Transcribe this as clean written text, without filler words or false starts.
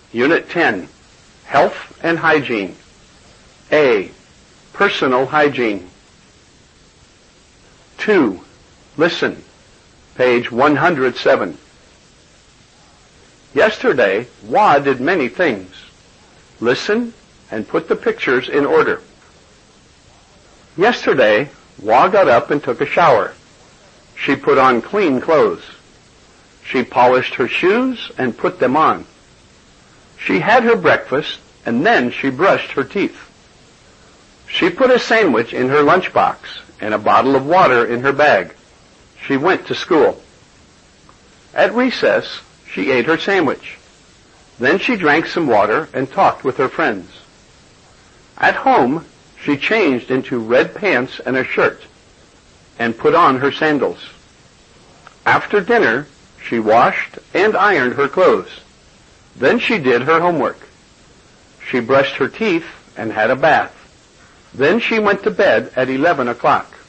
Unit 10, Health and Hygiene. A, Personal Hygiene. 2, Listen, page 107. Yesterday, Wah did many things. Listen and put the pictures in order. Yesterday, Wah got up and took a shower. She put on clean clothes. She polished her shoes and put them on. She had her breakfast, and then she brushed her teeth. She put a sandwich in her lunchbox and a bottle of water in her bag. She went to school. At recess, she ate her sandwich. Then she drank some water and talked with her friends. At home, she changed into red pants and a shirt and put on her sandals. After dinner, she washed and ironed her clothes. Then she did her homework. She brushed her teeth and had a bath. Then she went to bed at 11 o'clock.